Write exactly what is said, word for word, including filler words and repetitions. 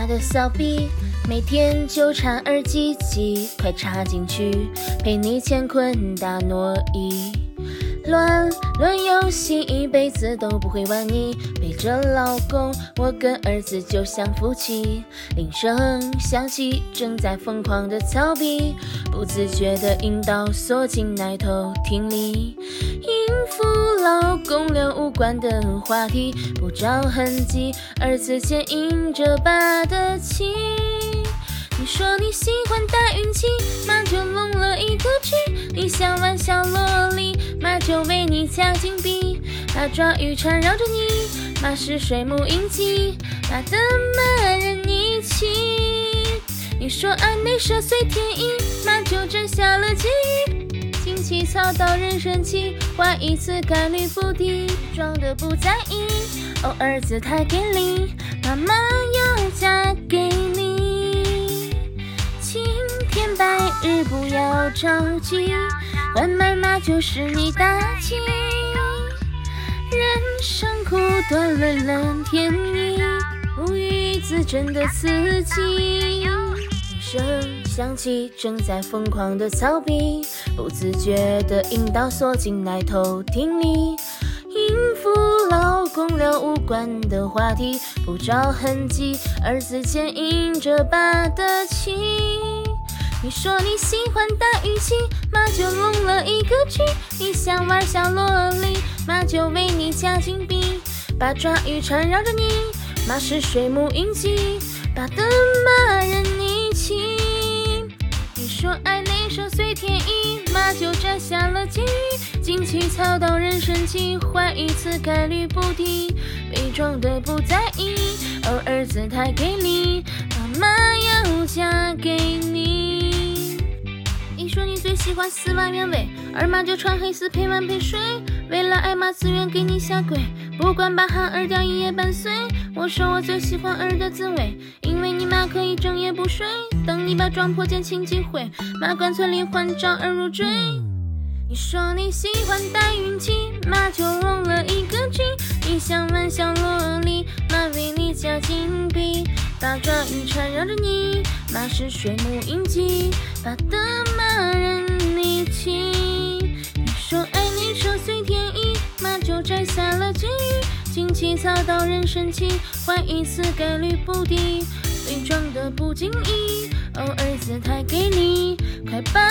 大的小臂，每天纠缠耳机机，快插进去，陪你乾坤大挪移。乱伦游戏一辈子都不会玩腻，背着老公，我跟儿子就像夫妻。铃声响起，正在疯狂的逃避，不自觉的引导锁进奶头听力，应付老公聊无关的话题，不着痕迹，儿子牵引着爸的气。你说你喜欢大运气，妈就弄了一个剧，你想玩小萝莉，妈就为你加金币，八爪鱼缠绕着你，妈是水母印记，妈的妈任你骑。你说爱内射随天意，妈就摘下了监狱，亲戚操到人生气，花一次概率不低，装的不在意，哦儿子太给力，妈妈要嫁给你。晴天白日不要着急，换妈妈就是你大忌，人生苦短冷冷天意，无语子真的刺激。声响起，正在疯狂的逃避，不自觉的引导锁进奶头听力，应付老公聊无关的话题，不着痕迹，儿子牵引着爸的气。你说你喜欢大运气，妈就弄了一个剧，你想玩小萝莉，妈就为你加金币，八爪鱼缠绕着你，妈是水母印记，爸的妈任你骑。你说爱内射随天意，妈就摘下了监狱，近期操到人生气，坏一次概率不低，伪装的不在意，哦儿子太给力，妈妈要嫁给你。你说你最喜欢丝袜原味，二妈就穿黑丝配碗配水，为了爱妈自愿给你下跪，不管把哈儿掉一夜伴随。我说我最喜欢儿的滋味，因为你妈可以整夜不睡，等你把撞破减轻机会，妈干脆离婚找儿入赘。你说你喜欢大运气，妈就弄了一个剧，你想玩小萝莉，妈为你加金币，八爪鱼缠绕着你，妈是水母印记，爸的妈任你骑。你说爱内射随天意，妈就摘下了监狱，近期操到人生气，坏一次概率不低，伪装的不经意，哦儿子太给力，快把